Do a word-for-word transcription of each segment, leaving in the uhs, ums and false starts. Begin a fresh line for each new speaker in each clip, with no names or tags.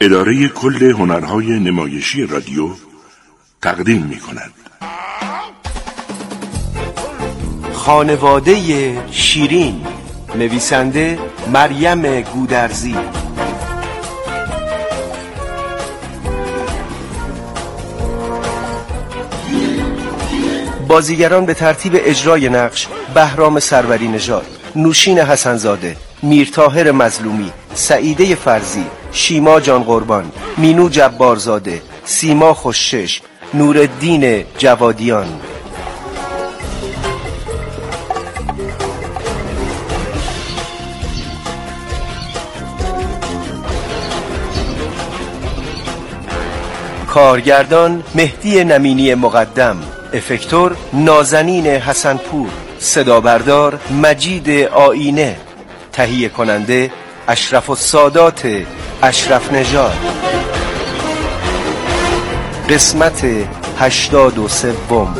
اداره کل هنرهای نمایشی رادیو تقدیم می کند.
خانواده شیرین، نویسنده مریم گودرزی. بازیگران به ترتیب اجرای نقش: بهرام سروری نژاد، نوشین حسنزاده، میرطاهر مظلومی، سعیده فرزی، شیما جان قربان، مینو جبارزاده، سیما خوشچشم، نورالدین جوادیان. کارگردان مهدی نمینی مقدم، افکتور نازنین حسنپور، صدا بردار مجید آینه، تهیه کننده اشرف السادات اشرف نژاد. قسمت هشتاد و سوم.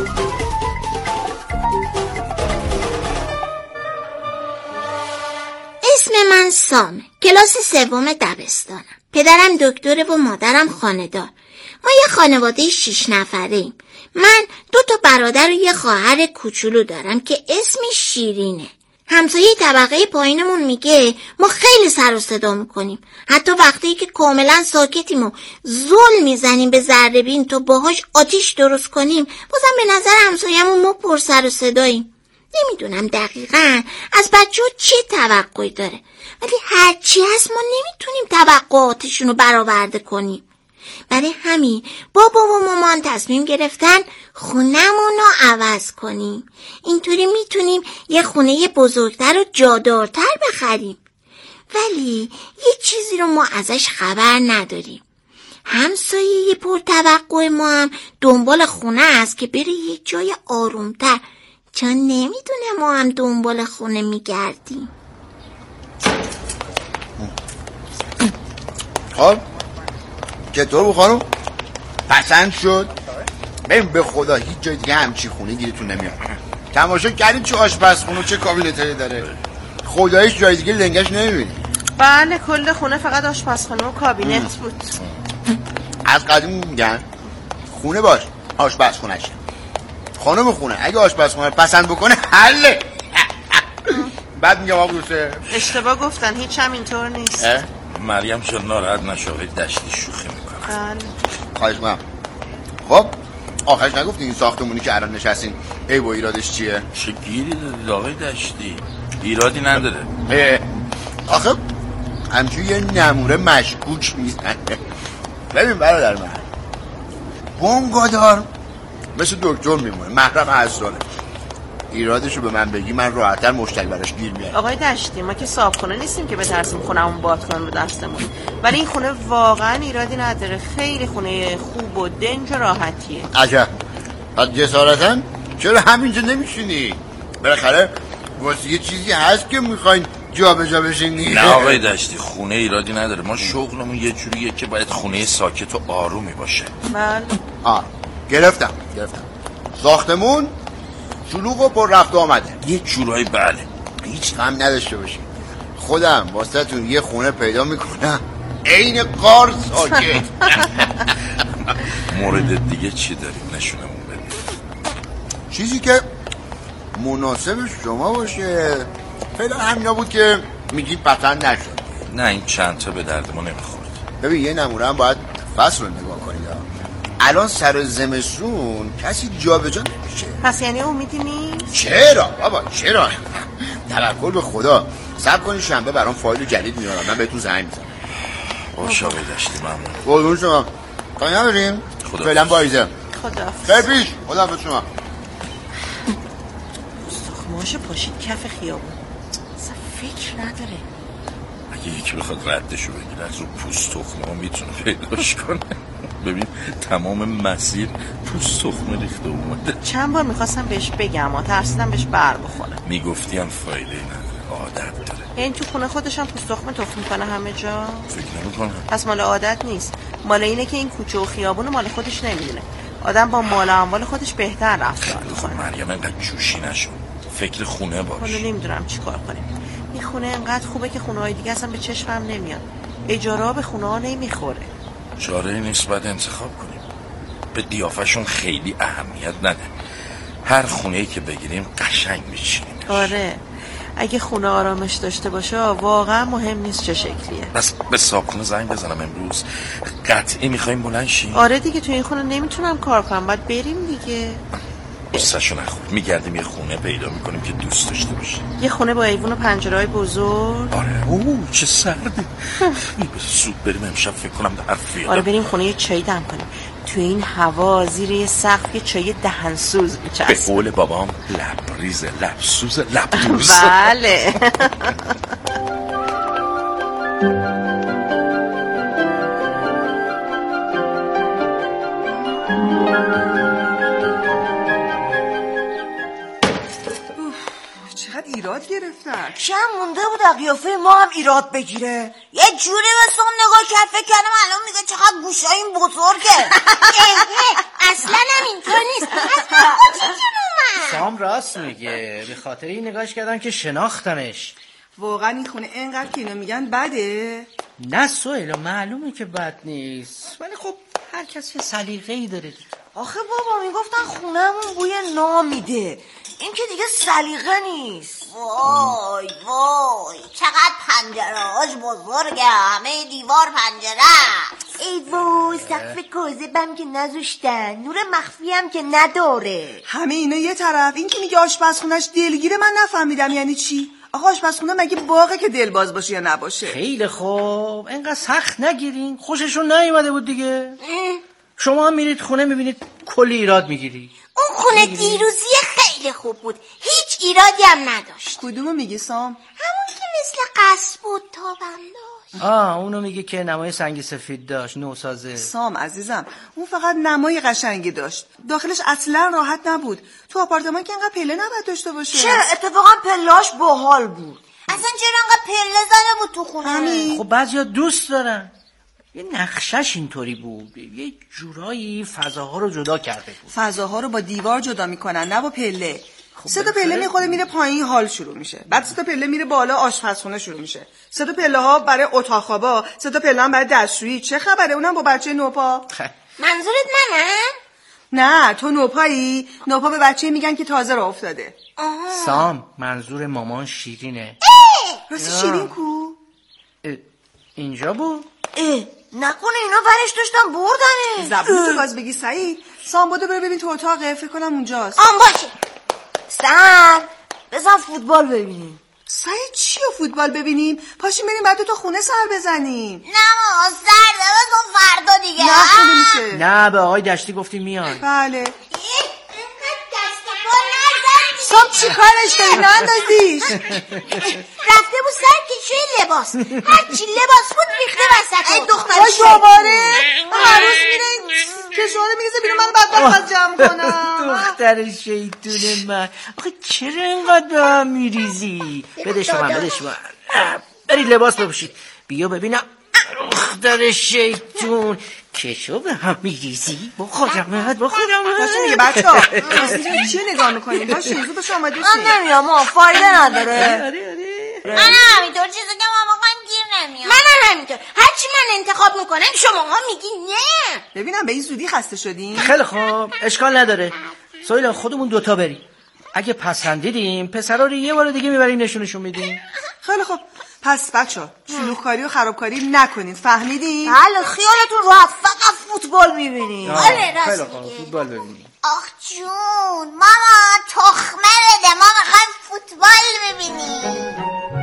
اسم من سامه، کلاس سوم دبستانم. پدرم دکتره و مادرم خانه‌دار. ما یه خانواده شیش نفره ایم. من دو تا برادر و یه خواهر کوچولو دارم که اسمش شیرینه. همسایه طبقه پایینمون میگه ما خیلی سر و صدا میکنیم، حتی وقتی که کاملا ساکتیم و زل میزنیم به ذره بین تا باهاش آتیش درست کنیم، بازم به نظر همسایه‌مون ما پر سر و صداییم. نمیدونم دقیقاً از بچه‌ها چه توقعی داره، ولی هرچی هست ما نمیتونیم توقعاتشون رو برآورده کنیم. برای همین بابا و مامان تصمیم گرفتن خونمون رو عوض کنیم. اینطوری میتونیم یه خونه بزرگتر و جادارتر بخریم. ولی یه چیزی رو ما ازش خبر نداریم. همسایه پر توقع ما هم دنبال خونه است که بره یه جای آرومتر، چون نمیدونه ما هم دنبال خونه میگردیم.
خب چطور بود خانم؟ پسند شد؟ ببین به خدا هیچ جای دیگه همچی خونه گیرتون نمیاد. تماشا کردین چه آشپزخونه و چه کابینتری داره؟ خداییش جای دیگه لنگش نمیبینی.
بله کل خونه فقط آشپزخونه و کابینت بود.
از قدیم میگن خونه باش آشپزخونه‌شه. خانم خونه اگه آشپزخونه پسند بکنه حله. بعد میگم آقا دوسته
اشتباه گفتن، هیچ هم اینطور نیست.
مریم جان ناراحت نشو، دشتی شوخی میکنه.
بله
خواهش میکنم. خب آخرش نگفتین این ساختمونی که الان نشستین ای با ایرادش چیه؟
چه گیری دادی آقای دشتی؟ ایرادی نداره.
آخه همچون یه نموره مشکوک میزنه. ببین برادر من بونگادار مثل دکتر میمونه، محرم اسراره. ایرادشو به من بگی من راحت‌تر مشتری براش گیر میارم.
آقای دشتی ما که صاحبخونه نیستیم که بترسیم خونمون باد کنه رو دستمون، ولی این خونه واقعا ایرادی نداره. خیلی خونه خوب و دنج و راحتیه.
عجب. پس جسارتاً چرا همینجا نمیشینی؟ بالاخره واسه یه چیزی هست که میخواین جا به جا بشینی.
نه آقای دشتی خونه ایرادی نداره، ما شغلمون یه جوریه که باید خونه ساکت و آرومی باشه.
بله.
آه گرفتم گرفتم. ساختمون شلوغ و پر رفت آمده.
یه جورایی بله.
هیچ غم نداشته باشی، خودم واسه تون یه خونه پیدا میکنم عین قار ساکت.
مورد دیگه چی داریم نشونمون بدیم؟
چیزی که مناسب شما باشه. فعلا همینا بود که میگید پسند نشد.
نه این چند تا به درد ما نمیخورد.
ببین یه نمونه هم باید فصل رو نگاه کنید. الان سر زمستون کسی جا به جا نمیشه.
پس یعنی امیدی نیست؟
چرا بابا چرا؟ توکل به خدا. صبر کنید شنبه برام فایل جدید میارم، من بهتون زنگ میزنم.
باشه آقای دشتی ممنون.
قربون شما. کاری نداریم؟ فعلا بایزه.
خداحافظ.
خیر پیش. خداحافظ شما.
استخماشو پاشید کف خیابون. اصلا فکر نداره.
اگه یکی بخواد ردشو بگیره از رو پوست تخمه ها میتونه پیداش کنه. ببین تمام مسیر پوست تخمه ریخته اومده.
چند بار میخواستم بهش بگم و ترسیدم بهش بر بخوره.
میگفتی هم فایده نداره، عادت داره.
این تو خونه خودش هم پوست تخمه تخم میکنه همه جا؟
فکر نمیکنم.
پس مال عادت نیست، مال اینه که این کوچه و خیابون مال خودش نمیدونه. آدم با مال و اموال خودش بهتر رفتار میکنه.
مریم انقدر جوشی نشو، فکر خونه باش.
حالا نمیدونم چی کار کنیم. این خونه انقدر خوبه که خونه های دیگه اصلا به چشمم نمیاد. اجاره به خونه ها نمیخوره.
چاره نیست، باید انتخاب کنیم. به قیافشون خیلی اهمیت نده، هر خونه‌ای که بگیریم قشنگ میچینیم.
آره اگه خونه آرامش داشته باشه واقعا مهم نیست چه شکلیه.
بس به صابخونه زنگ بزنم امروز؟ قطعی میخوایم بلند شیم؟
آره دیگه تو این خونه نمیتونم کار کنم، باید بریم دیگه.
قصه‌شو نخور، میگردیم یه خونه پیدا میکنیم که دوست داشته باشه.
یه خونه با ایوون و پنجره‌های بزرگ.
آره. اوه چه سرده. زود بریم امشب، فکر کنم در فیاده.
آره بریم خونه یه چای دم کنیم تو این هوا زیر یه سقف، یه چای دهنسوز میچسب.
به قول بابام لبریز لبسوز لبدوز.
بله.
چقدر ایراد گرفتن.
چند مونده بود در قیافه ما هم ایراد بگیره. یه جوری به سام نگاه کرد فکر کردم الان میگه چقدر گوشه این بزرگه.
اصلا هم اینطور نیست. اصلا
سام راست میگه، به خاطر این نگاهش کردم که شناختنش.
واقعا این خونه اینقدر که اینا میگن بده؟
نه سهیلا معلومه که بد نیست، ولی خب هر کسی سلیقه‌ای داره.
آخه بابا میگفتن خونهمون بوی نام میده، این که دیگه سلیقه نیست.
وای وای چقدر پنجرهاش بزرگه، همه دیوار پنجره.
ای وای سقف کاذبم که نذاشتن، نور مخفی هم که نداره.
همه اینا یه طرف، این که میگه آشپزخونه‌اش دلگیره من نفهمیدم یعنی چی. آقا آشپزخونه مگه باغه که دلباز باشه یا نباشه؟
خیلی خوب، اینقدر سخت نگیرین، خوششون نیومده بود دیگه. شما هم میرید خونه میبینید کلی ایراد میگیری.
اون خونه دیروزی خیلی خوب بود، هیچ ایرادی هم نداشت.
کدومو میگی سام؟
همون که مثل قصر بود تابم داشت.
آه اونو میگه که نمای سنگ سفید داشت، نوسازه.
سام عزیزم اون فقط نمای قشنگی داشت، داخلش اصلا راحت نبود. تو آپارتمان که انقدر پله نباید داشته باشه.
چرا؟ اتفاقا پلاش باحال بود.
اصلا چرا انقدر پله زده بود تو خونه؟
همین.
خب بعضیا دوست دارن. یه نقشش اینطوری بود، یه جورایی فضاها رو جدا کرده بود.
فضاها رو با دیوار جدا میکنن نه با پله. خب سه تا پله میخوره میره پایین حال شروع میشه، بعد سه تا پله میره بالا آشپزخونه شروع میشه، سه تا پله ها برای اتاق خوابا، سه تا پله هم برای دستشویی. چه خبره اونم با بچه نوپا؟
منظورت منم؟
نه تو نوپایی. نوپا به بچه میگن که تازه راه افتاده.
آها.
سام منظور مامان شیرینه.
راستی شیرین کو؟
اینجا بود؟
اه نکنه اینا ورش داشتن بردنه.
زبون تو باز بگی سعید. سام بودو برو ببین تو اتاقه، فکر کنم اونجاست.
آن باشه.
سم بزن فوتبال ببینیم.
سعید چی و فوتبال ببینیم؟ پاشیم بریم بعد تو خونه سر بزنیم.
نه ما سرده بزن فردا دیگه.
نه خونه میشه.
نه به آقای دشتی گفتیم میان.
بله.
سام
چی کارش داری نندازیش؟
رفته بود سر کشوی لباس، هرچی لباس بود ریخته وسط. ای دختر
دوباره عروس میره کشوانه میریزه بیرون، من بدبخت از جمع کنم.
دختر شیطون من، آخه چرا اینقدر به هم میریزی؟ بده شما بده شما برید لباس بپوشید. بیا ببینم دختر شیطون، کشو به هم میریزی؟ بخورمت بخورمت.
باشه میگه بچه ها چیه نگاه میکنیم؟ باشه زود باشه آماده شید.
من نمیام ما فایده نداره.
آره آره
من همینطور چیزی که ما واقعا گیر نمیام. من همینطور هرچی من انتخاب میکنم شما ها میگی نه.
ببینم به این زودی خسته شدیم.
خیلی خوب اشکال نداره سهیلا، خودمون دوتا بریم، اگه پسندیدیم پسرا رو یه بار دیگه میبریم نشونشون میدیم.
خیلی خوب پس بچه‌ها شلوغکاری و خرابکاری نکنید، فهمیدین؟
بله خیالتون راحت، فقط فوتبال میبینیم.
آره راست
خیلی خوب
میگه.
فوتبال ببینیم.
آخ جون ماما تخمه بده، ما میخوایم فوتبال ببینیم.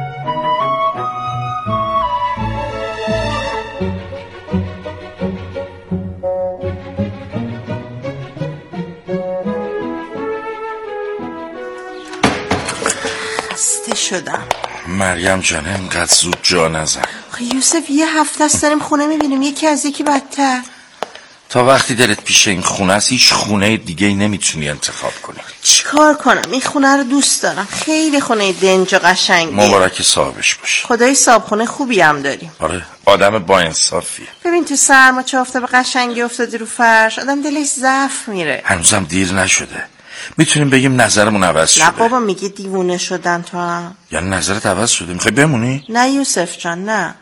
خسته شدم.
مریم جان انقدر زود جا نزن.
آخه یوسف یه هفته است داریم خونه میبینیم، یکی از یکی بدتر.
تا وقتی دلت پیش این خونه است هیچ خونه دیگه ای نمیتونی انتخاب کنی.
چیکار کنم؟ این خونه رو دوست دارم، خیلی خونه دنج و قشنگیه.
مبارک صاحبش باشه.
خدای صاحب خونه خوبی هم داریم.
آره آدم با انصافیه.
ببین تو سرما چه آفتاب قشنگی افتادی رو فرش، آدم دلش ضعف میره.
هنوزم دیر نشده، میتونیم بگیم نظرمون عوض شده.
نه بابا میگه دیوونه شدن تو هم.
یعنی نظرت عوض شده؟ میخوای بمونی؟
نه یوسف جان نه،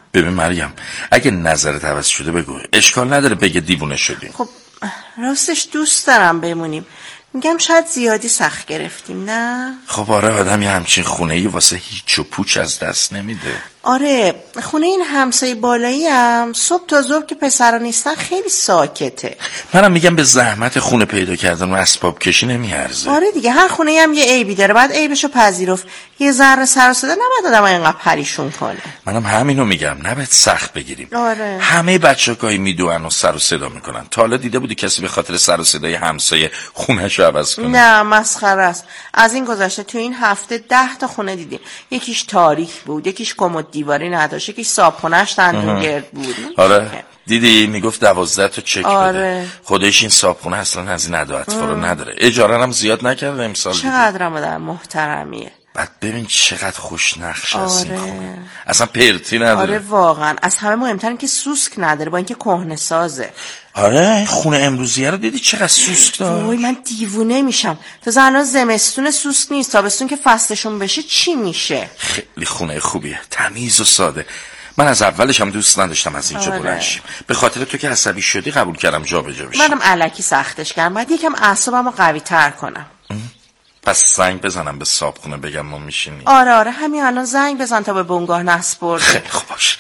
ببین مریم، اگه نظرت عوض شده بگو، اشکال نداره بگه دیوونه شدیم.
خب راستش دوست دارم بمونیم، میگم شاید زیادی سخت گرفتیم نه؟
خب آره، آدم یه همچین خونه‌ای واسه هیچ و پوچ از دست نمیده.
آره، خونه این همسایه بالایی هم صبح تا ظهر که پسرا نیستن خیلی ساکته.
منم میگم به زحمت خونه پیدا کردن و اسباب کشی نمیارزه.
آره دیگه، هر خونه هم یه عیبی داره، بعد عیبشو پذیرفت. یه ذره سر و صدا نباید آدم اینقدر پریشون کنه.
منم همینو میگم، نباید سخت بگیریم.
آره.
همه بچه‌ها گاهی میدوئن و سر و صدا میکنن. تا حالا دیده بودی کسی به خاطر سر و صدای همسایه خونه‌شو عوض کنه؟
نه، مسخره است. از این گذشته تو این هفته ده تا خونه دیدیم. یکیش تاریک بود، یکیش کمد دیواری نداشت، یکیش صابخونه‌اش دندون گرد بود.
آره دیدی میگفت دوازده تا چک
آره.
بده. خودش این صابخونه اصلا از این ادا اطفال رو نداره. اجاره هم زیاد نکرده امسال.
چقدر مادر محترمیه.
بعد ببین چقدر خوش نقش
آره.
است این خونه. اصلا پرتی نداره.
آره واقعا، از همه مهمتر که سوسک نداره، با اینکه کهنه سازه.
آره خونه امروزیه رو دیدی چقدر سوسک داره.
وای من دیوونه میشم. تا زنا زمستون سوسک نیست، تابستون که فصلشون بشه چی میشه؟
خیلی خونه خوبیه، تمیز و ساده. من از اولش هم دوست نداشتم از اینجا
آره.
بلند شیم. به خاطر تو که عصبی شدی قبول کردم جا به جا بشیم.
منم الکی سختش کردم، بعد یکم اعصابمو قوی تر کنم.
پس زنگ بزنم به صابخونه بگم ما میشینیم.
آره آره، همین الان زنگ بزن تا به بنگاه نسپرده.
خیلی خوب باش.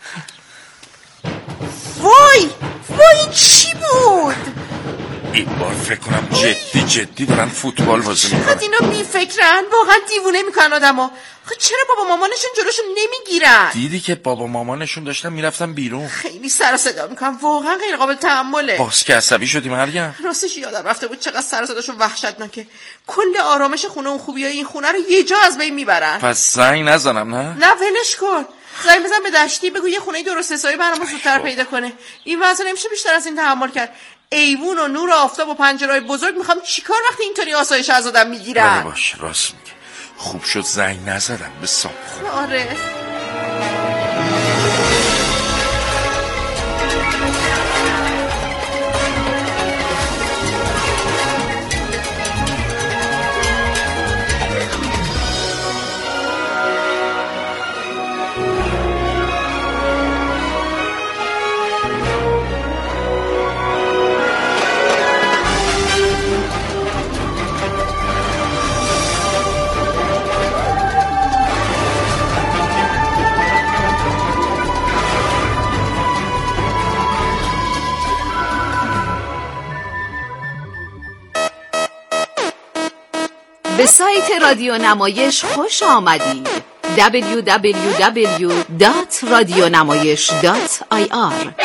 وای وای چی بود؟
این بار فکر کنم جدی جدی دارن فوتبال بازی میکنن.
چقدر اینا بی فکرن، واقعا دیوونه میکنن آدمو. خب چرا بابا مامانشون جلوشون نمیگیرن؟
دیدی که بابا مامانشون داشتن میرفتن بیرون.
خیلی سر و صدا میکنن، واقعا غیر قابل تحمله.
باز که عصبی شدی مریم.
راستش یادم رفته بود چقدر سر و صداشون وحشتناکه. کل آرامش خونه و خوبیای این خونه رو یه جا از بین میبرن.
پس زنگ نزنم نه؟
نه ولش کن. زنگ بزن به دشتی، بگو یه خونه درست حسابی برامون زودتر پیدا کنه. این وضع نمیشه بیشتر از این تحمل کرد. ایوون و نور و آفتاب و پنجره‌های بزرگ میخوام چیکار وقتی اینطوری آسایش از آدم میگیرن؟
آره باش، راست میگه. خوب شد زنگ نزدم به صابخونه.
آره.
به سایت رادیو نمایش خوش آمدید. دبلیو دبلیو دبلیو دات رادیونمایش دات آی آر.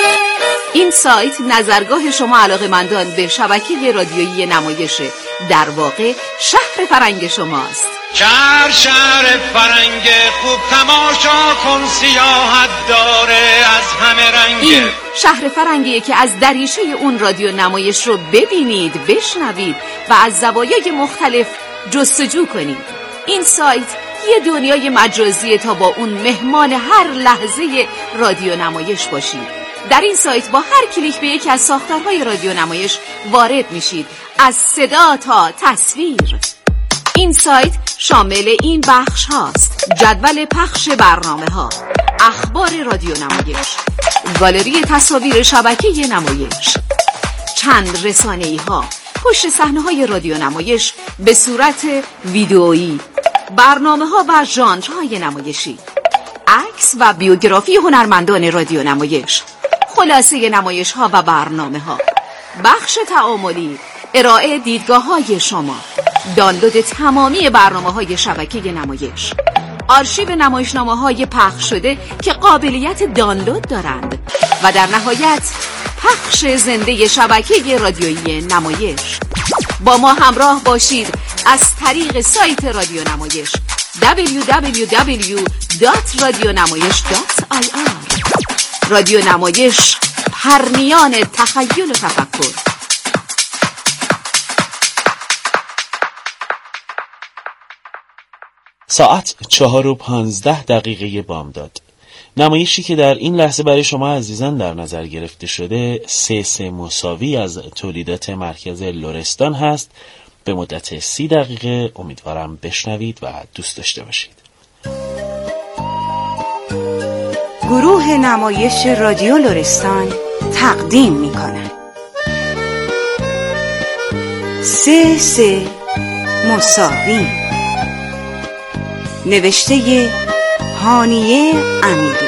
این سایت نظرگاه شما علاقه‌مندان به شبکه رادیویی نمایشه، در واقع شهر فرنگ شماست.
شهر شهر فرنگ خوب تماشا کن، سیاحت داره از همه رنگ.
این شهر فرنگیه که از دریچه اون رادیو نمایش رو ببینید، بشنوید و از زوایای مختلف جستجو کنید. این سایت یه دنیای مجازیه تا با اون مهمان هر لحظه رادیو نمایش باشید. در این سایت با هر کلیک به یکی از ساختارهای رادیو نمایش وارد میشید، از صدا تا تصویر. این سایت شامل این بخش هاست: جدول پخش برنامه ها، اخبار رادیو نمایش، گالری تصاویر شبکه نمایش، چند رسانه‌ای ها، پشت صحنه های رادیو نمایش به صورت ویدئویی، برنامه ها و ژانرهای نمایشی، عکس و بیوگرافی هنرمندان رادیو نمایش، خلاصه نمایش ها و برنامه ها، بخش تعاملی، ارائه دیدگاه های شما، دانلود تمامی برنامه های شبکه نمایش، آرشیو نمایشنامه های پخش شده که قابلیت دانلود دارند و در نهایت پخش زنده شبکه رادیویی نمایش. با ما همراه باشید از طریق سایت رادیو نمایش دبلیو دبلیو دبلیو دات رادیونمایش دات آی آر. رادیو نمایش، پرنیان تخیل و تفکر.
ساعت چهار و پانزده دقیقه بامداد. نمایشی که در این لحظه برای شما عزیزان در نظر گرفته شده سه سه مساوی از تولیدات مرکز لرستان هست. به مدت سی دقیقه امیدوارم بشنوید و دوست داشته باشید.
گروه نمایش رادیو لرستان تقدیم می کند. سه سه مساوی، نوشته هانیه امیری،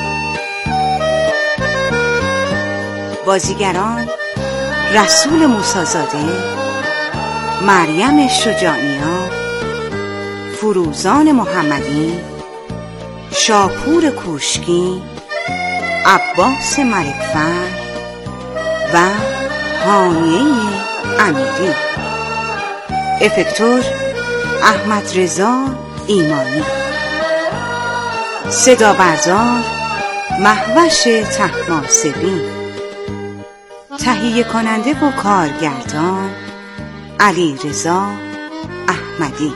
بازیگران رسول موسی‌زاده، مریم شجاعیان، فروزان محمدی، شاپور کوشکی، عباس ملکفر و هانیه امیری. افکتور احمد رضا ایمانی. صدا بردار مهوش طهماسبی. تهیه کننده و کارگردان علی رضا احمدی.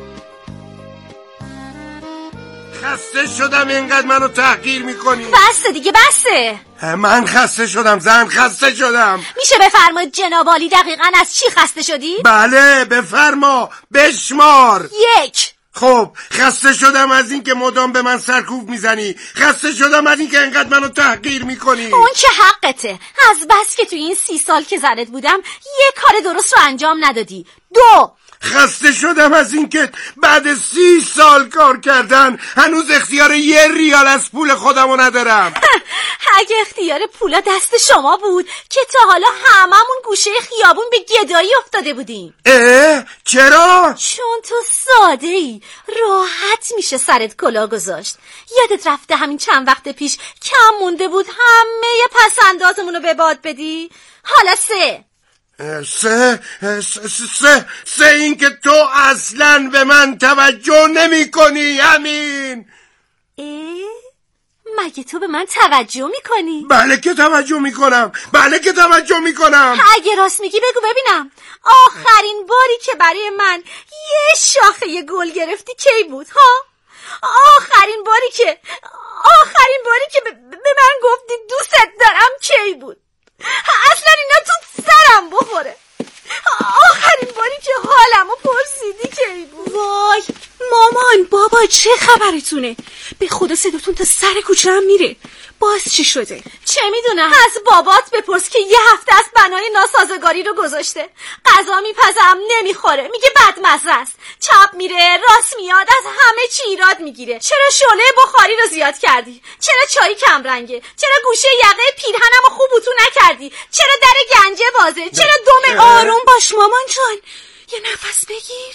خسته شدم اینقدر منو تحقیر میکنی.
بسته دیگه بسته.
من خسته شدم زن، خسته شدم.
میشه بفرمایید جناب عالی دقیقاً از چی خسته شدی؟
بله بفرما، بشمار.
یک.
خب خسته شدم از این که مدام به من سرکوب میزنی، خسته شدم از این که اینقدر منو تحقیر میکنی.
اون که حقته، از بس که توی این سی سال که زنت بودم یه کار درست رو انجام ندادی. دو.
خسته شدم از این که بعد سی سال کار کردن هنوز اختیار یه ریال از پول خودمو ندارم.
اگه اختیار پولا دست شما بود که تا حالا هممون گوشه خیابون به گدایی افتاده بودیم.
اه؟ چرا؟
چون تو ساده ای، راحت میشه سرت کلاه گذاشت. یادت رفته همین چند وقت پیش کم مونده بود همه پسنداتمون رو به باد بدی؟ حالا سه.
سه سه سه سه این که تو اصلاً به من توجه نمی کنی. همین.
اه؟ مگه تو به من توجه میکنی؟
بله که توجه میکنم، بله که توجه میکنم.
اگه راست میگی بگو ببینم. آخرین باری که برای من یه شاخه گل گرفتی کی بود ها؟ آخرین باری که آخرین باری که به من گفتی دوستت دارم کی بود؟ اصلا اینا تو سرم بخوره. آخرین باری که حالمو پرسیدی کی بود؟
وای مامان بابا چه خبرتونه؟ به خدا صداتون تا سر کوچه هم میره. باز چی شده؟
چه میدونم، از بابات بپرس که یه هفته از بنای ناسازگاری رو گذاشته. غذا میپزم نمیخوره، میگه بدمزه است، چپ میره راست میاد، از همه چی ایراد میگیره. چرا شعله بخاری رو زیاد کردی؟ چرا چای کم رنگه؟ چرا گوشه یقه پیرهنمو خوب اتو نکردی؟ چرا در گنجه بازه؟ چرا دم؟
آروم باش مامان جان، یه نفس بگیر.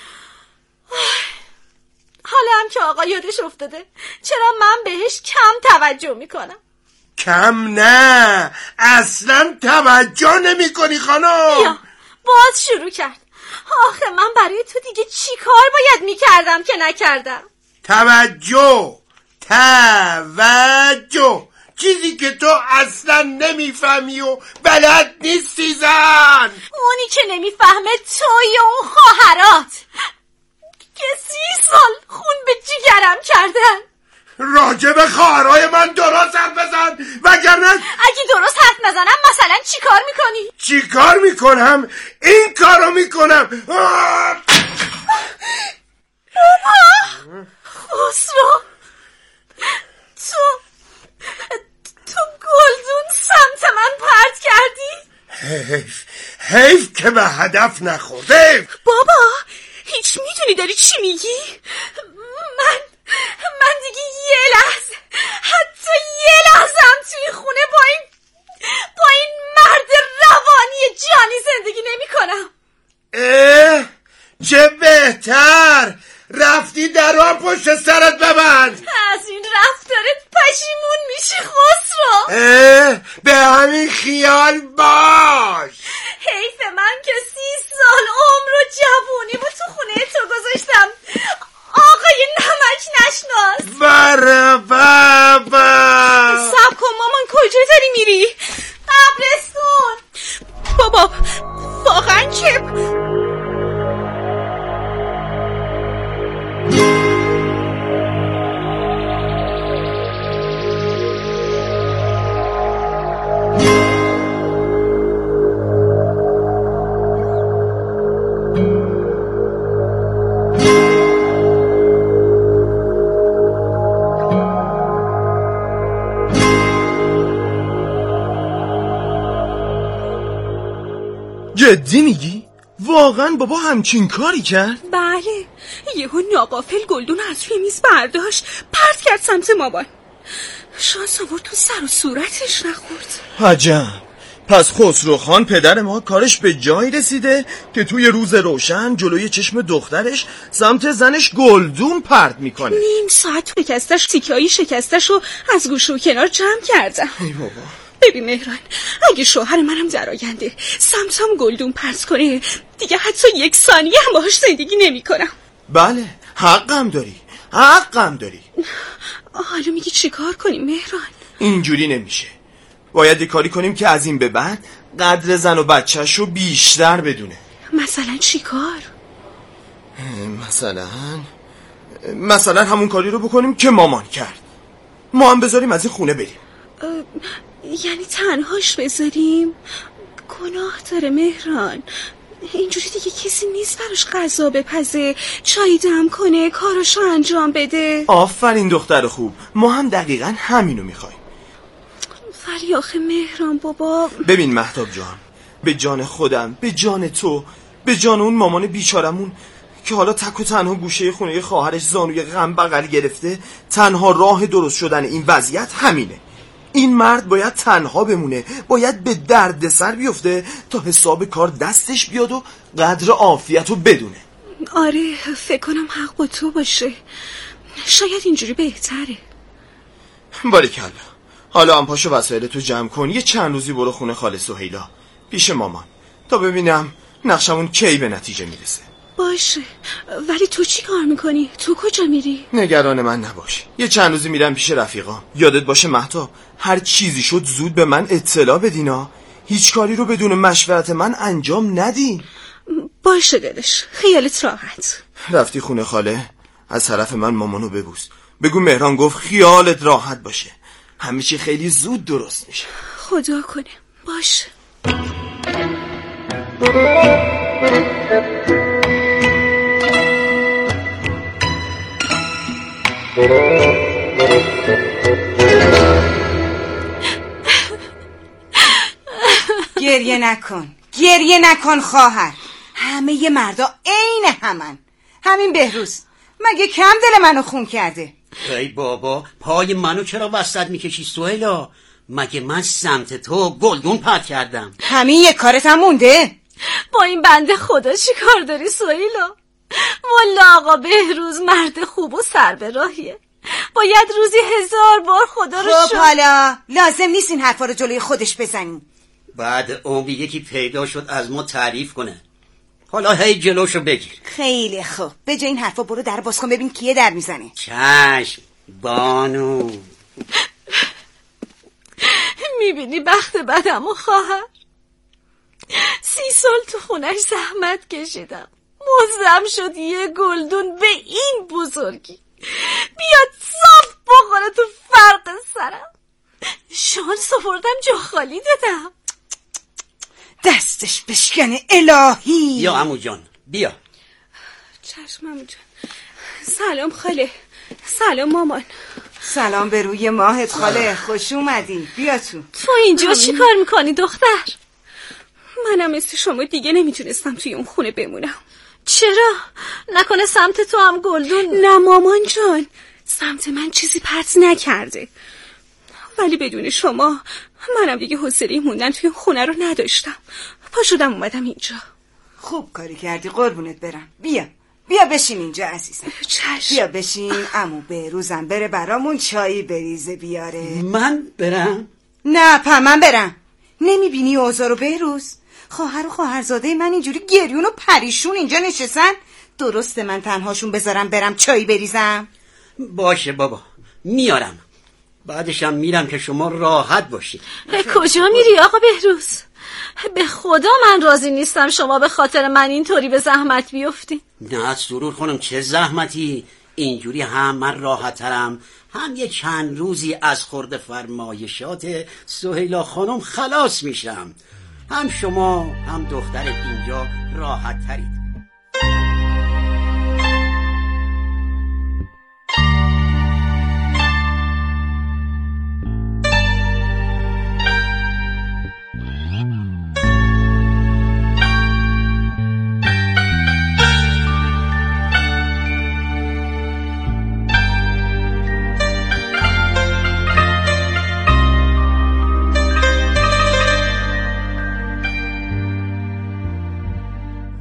حالا هم که آقا یادش افتاده چرا من بهش کم توجه میکنم؟
کم نه، اصلا توجه نمی کنی خانم.
یا باز شروع کرد. آخه من برای تو دیگه چی کار باید میکردم که نکردم؟
توجه توجه چیزی که تو اصلا نمیفهمی و بلد نیستی زن.
اونی که نمیفهمه توی اون خواهرات که سی سال خون به جیگرم کردن.
راجع به خواهرای من درست حرف بزن وگرنه
اگه درست حرف نزنم مثلا چی کار میکنی؟
چی کار میکنم؟ این کارو میکنم.
بابا خسرو، تو تو گلدون سمت من پرت کردی؟
حیف حیف که به هدف نخورده.
بابا هیچ میدونی داری چی میگی؟
من من دیگه یه لحظه، حتی یه لحظه هم توی خونه با این با این مرد روانی جانی زندگی نمی کنم.
اه چه بهتر رفتی درام پشت سرت ببند.
از این رفتارت پشیمون میشی خسرو.
اه به همین خیال باش.
حیف من که سی سال عمر و جوونی بود تو خونه تو گذاشتم آقای نمک نشناس.
بره بابا
سب کن مامان، کجا داری میری؟
قبرستون.
بابا واقعا که
جدی میگی؟ واقعا بابا همچین کاری کرد؟
بله، یهو ناقافل گلدون از روی میز برداشت پرت کرد سمت مامان. شانس آورد تو سر و صورتش نخورد.
عجب. پس خسرو خان پدر ما کارش به جایی رسیده که توی روز روشن جلوی چشم دخترش سمت زنش گلدون پرت میکنه.
نیم ساعت تو شکستش تیکایی شکستش رو از گوشه و کنار جمع کردم.
ای بابا.
ببین مهران، اگه شوهر منم در آینده سمتم گلدون پرت کنه دیگه حتی یک ثانیه هم باهاش زندگی نمی کنم.
بله، حقم داری، حقم داری.
حالا میگی چی کار کنیم مهران؟
اینجوری نمیشه. باید یه کاری کنیم که از این به بعد قدر زن و بچه‌ش رو بیشتر بدونه.
مثلا چی کار؟
مثلا مثلا همون کاری رو بکنیم که مامان کرد. ما هم بذاریم از این خونه بریم.
یعنی تنهاش بذاریم؟ گناه داره مهران. اینجوری دیگه کسی نیست براش غذا بپزه، چای دم کنه، کاراشو انجام بده.
آفرین دختر خوب، ما هم دقیقا همینو میخوایم.
ولی آخه مهران بابا.
ببین مهتاب جان، به جان خودم، به جان تو، به جان اون مامان بیچارمون که حالا تک و تنها گوشه خونه خواهرش زانوی غم بغل گرفته، تنها راه درست شدن این وضعیت همینه. این مرد باید تنها بمونه، باید به درد سر بیفته تا حساب کار دستش بیاد و قدر عافیت رو بدونه.
آره، فکر کنم حق با تو باشه. شاید اینجوری بهتره.
باریکلا. حالا هم پاشو وسایل تو جمع کن، یه چند روزی برو خونه خاله سهیلا پیش مامان تا ببینم نقشمون کی به نتیجه میرسه.
باشه، ولی تو چی کار میکنی؟ تو کجا میری؟
نگران من نباش، یه چند روزی میرم پیش رفیقام. یادت باشه مهتاب، هر چیزی شد زود به من اطلاع بدینا. هیچ کاری رو بدون مشورت من انجام ندی.
باشه دلش، خیالت راحت.
رفتی خونه خاله، از طرف من مامانو ببوس، بگو مهران گفت خیالت راحت باشه، همه چی خیلی زود درست میشه.
خدا کنه. باشه.
گریه نکن، گریه نکن خواهر. همه ی مردا عین همن. همین بهروز مگه کم دل منو خون کرده؟
ای بابا، پای منو چرا وسط میکشی سهیلا؟ مگه من سمت تو گلدون پرت کردم؟
همین یک کارت هم مونده؟
با این بنده خدا چی کار داری سهیلا؟ والا آقا بهروز مرد خوب و سر به راهیه، باید روزی هزار بار خدا رو
خب
شد.
حالا لازم نیست این حرفا رو جلوی خودش بزنی.
بعد عمری یکی پیدا شد از ما تعریف کنه، حالا هی جلوشو بگیر.
خیلی خوب، به جای این حرفا برو در باز کن ببین کیه در میزنه.
چشم بانو.
میبینی بخت بدمو خواهر، سی سال تو خونش زحمت کشیدم، مزدم شد یه گلدون به این بزرگی بیاد صاف بخوره تو فرق سرم. شانس آوردم جا خالی دادم.
دستش بشکنه الهی.
بیا عمو جان بیا.
چشم عمو جان. سلام خاله. سلام مامان.
سلام به روی ماهت خاله، خوش اومدی. بیا تو.
تو اینجا چی کار میکنی دختر؟ منم مثل شما دیگه نمیتونستم توی اون خونه بمونم. چرا؟ نکنه سمت تو هم گلدون؟ نه مامان جان، سمت من چیزی پرت نکرده، ولی بدون شما منم دیگه حوصله موندن توی خونه رو نداشتم. پا شدم اومدم اینجا.
خوب کاری کردی قربونت برم. بیا بیا بشین اینجا عزیزم.
چشم.
بیا بشین. عمو بهروزم بره برامون چایی بریزه بیاره.
من برم؟
نه پا من برم. نمیبینی اوضاع رو بهروز؟ خواهر و خواهرزاده من اینجوری گریون و پریشون اینجا نشستن. درسته من تنهاشون بذارم برم چایی بریزم؟
باشه بابا میارم، بعدشم میرم که شما راحت باشید.
کجا میری آقا بهروز؟ به خدا من راضی نیستم شما به خاطر من اینطوری به زحمت بیفتی.
نه سرور خانم چه زحمتی، اینجوری هم من راحت ترم، هم یه چند روزی از خورد فرمایشات سهیلا خانم خلاص میشم، هم شما هم دخترت اینجا راحت ترید.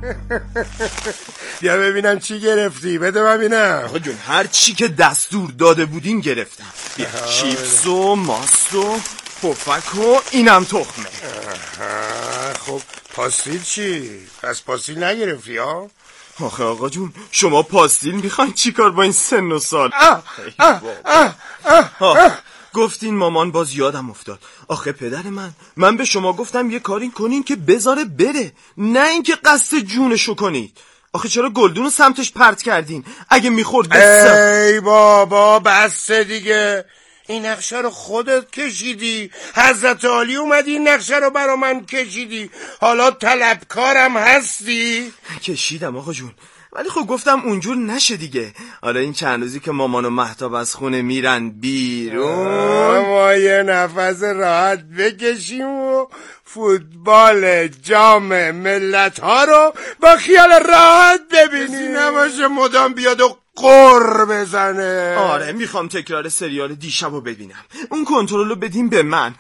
بیا ببینم چی گرفتی، بده من ببینم.
آقا جون هر چی که دستور داده بودین گرفتم. بیا چیپس و ماست و پفک و اینم تخمه.
خب پاستیل چی؟ پس پاستیل نگرفتی ها؟
آخه آقا جون شما پاستیل میخواین چی کار با این سن و سال؟
آه آه آه آه آه.
گفتین مامان باز یادم افتاد. آخه پدر من من به شما گفتم یه کاری کنین که بذاره بره، نه اینکه قصد جونشو کنید. آخه چرا گلدون رو سمتش پرت کردین؟ اگه میخورد بسه.
ای بابا بس دیگه، این نقشه رو خودت کشیدی، حضرت عالی اومدی این نقشه رو برا من کشیدی، حالا طلبکارم هستی؟
کشیدم آقا جون، ولی خب گفتم اونجور نشه دیگه. حالا این چند روزی که مامان و مهتاب از خونه میرن بیرون
ما یه نفس راحت بکشیم و فوتبال جام ملت ها رو با خیال راحت ببینیم، نباشه مدام بیاد و قر بزنه.
آره میخوام تکرار سریال دیشب رو ببینم، اون کنترل رو بدیم به من.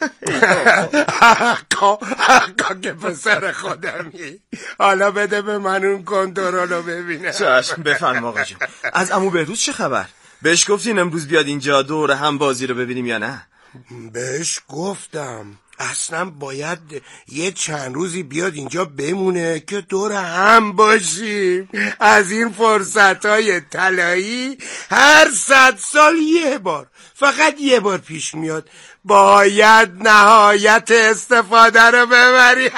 حقا حقا که پسر خودمی، حالا بده به من اون کنترل رو ببینم.
چشم بفرم آقا جون. از عمو بهروز چه خبر؟ بهش گفتین امروز بیاد اینجا دور هم بازی رو ببینیم یا نه؟
بهش گفتم اصلا باید یه چند روزی بیاد اینجا بمونه که دور هم باشیم. از این فرصتهای طلایی هر صد سال یه بار، فقط یه بار پیش میاد، باید نهایت استفاده رو ببری.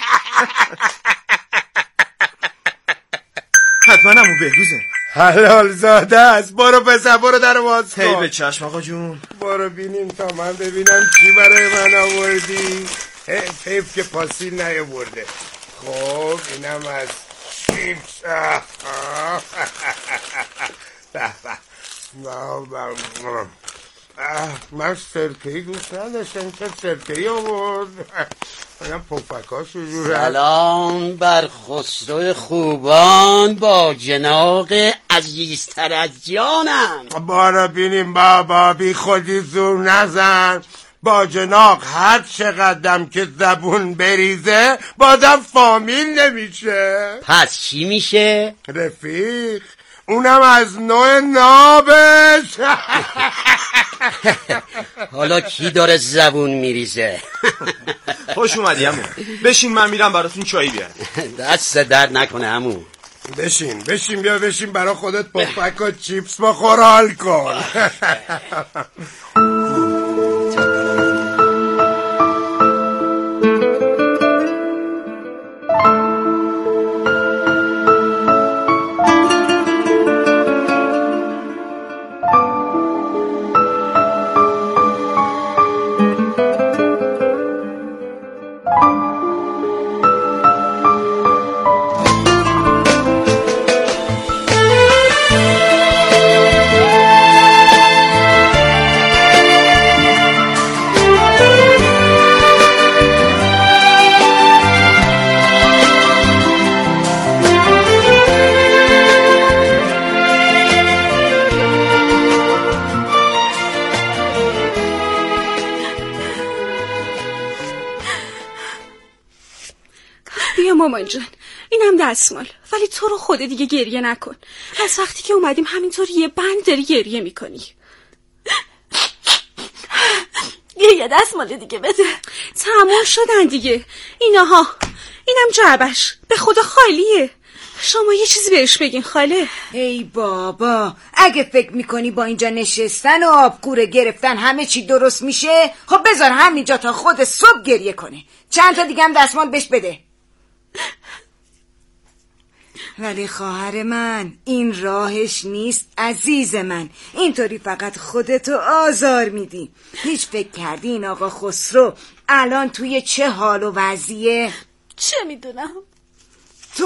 حتما عمو بهروزه،
حلال زاده است. برو پسر برو در باز کن.
هی به چشم آقا جون.
برو بینیم تا من ببینم چی برای من آوردی. حیف حیف که پاسیل نیاورده. خب اینم از چیپس. من سرکهی دوست نداشتم که سرکهی آورد. منم پفکاشو جوره.
سلام بر خسرو خوبان با جناق عزیزتر از جانم.
بارا بینیم بابا، بی خودی زور نزن. با جناق هر چقدرم که زبون بریزه بازم فامیل نمیشه.
پس چی میشه؟
رفیق، اونم از نوع نابش.
حالا کی داره زبون میریزه؟
خوش اومدی عمو. بشین من میرم براتون چایی بیارم.
دست درد نکنه عمو.
بشین بشین بیا بشین برا خودت پفک و چیپس بخور حال کن.
مامان جان اینم دستمال، ولی تو رو خود دیگه گریه نکن. از وقتی که اومدیم همینطور یه بند داری گریه میکنی. یه دستمال دیگه بده. تمام شدن دیگه ایناها. اینم جعبش به خدا خالیه. شما یه چیزی بهش بگین خاله.
ای بابا، اگه فکر میکنی با اینجا نشستن و آبگوره گرفتن همه چی درست میشه، خب بذار همینجا تا خود صبح گریه کنه. چند تا دیگه هم دستمال بهش بده. ولی خواهر من این راهش نیست عزیز من. اینطوری فقط خودتو آزار میدی. هیچ فکر کردی این آقا خسرو الان توی چه حال و وضعیه؟
چه میدونم،